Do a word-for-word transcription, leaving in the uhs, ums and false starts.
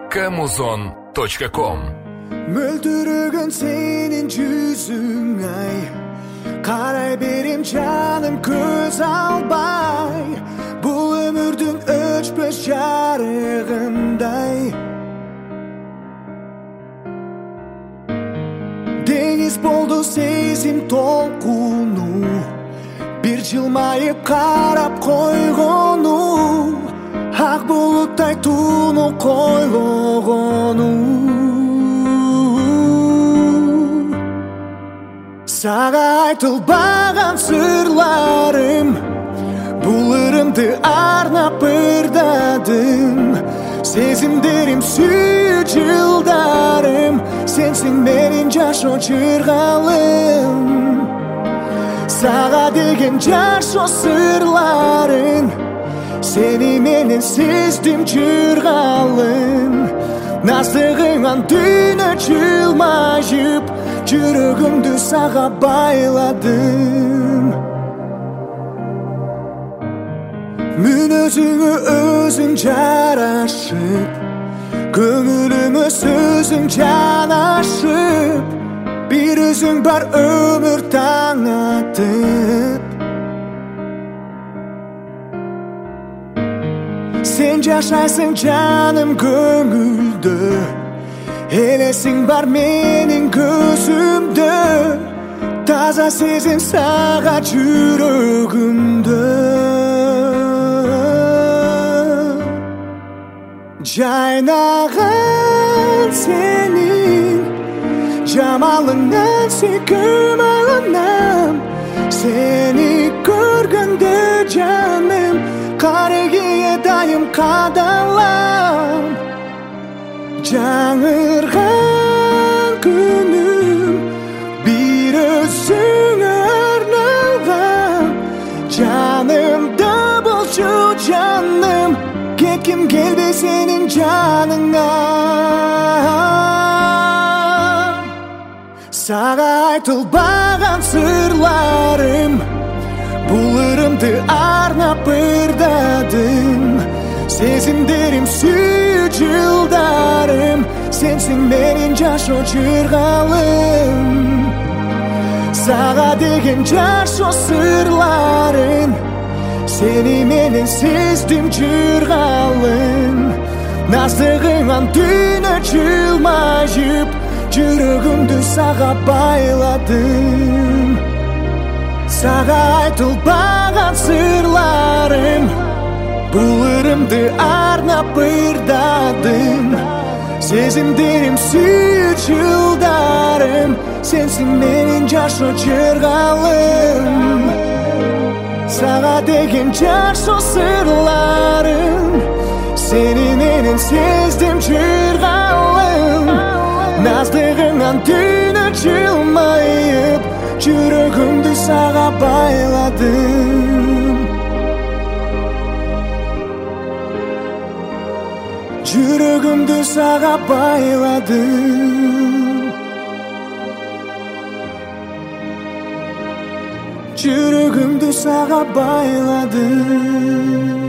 камузон точка ком. Мөлдіреген сенің жүзің ай, қарай берем жаным көз албай, бұл өмірдің өшпес жарығындай. Деңіз болды сезім толқыну, бір жылмайып қарап қойғану, ақ бұлттай туну қойлығану. Саға айтылбаған сырларым, бұл ырымды арнап ырдадым. Сезімдерім сүйі жылдарым, сенсің менің жашо жырғалым. Саға деген жашо сырларын, сені менен сездім жырғалым. Наздығыңан түні жылмайып, жүрегімді саға байладым. Мен өзіңі өзің жарашып, көңіліме сөзің жанашып, бір өзің бар өмір таң атып. Сен жашайсың жаным көңілді, елесің бар менің көзімді, таза сезім саға жүрегімді. Жайнаған сенің жамалыңнан сүйкім алынам, сені көргенде жаным қарегейе дайым қадалам. Жаңырған күнім бір өзіңе арналған, жанымда болшы жаным, кеткім келбей сенің жаныңнан. Саға айтылбаған сырларым, бұл ырымды арнап ырдадым. Сезімдерім сүйі жылдарым, сенсің менің жашо жырғалым. Саға деген жашо сырларын, сені менен сездім жырғалым. Наздығыңан түні жылмайып, жүрегімді саға байладым. Саға айтылбаған сырларым, бұл ырымды арнап ырдадым. Сезімдерім сүйі жылдарым, сенсің менің жашо жырғалым. Саға деген жашо сырларын, сені менен сездім жырғалым. Наздығыңан түні жылмайып, жүрегімді саға байладым. Жүрегімді саға байладым. Жүрегімді саға байладым.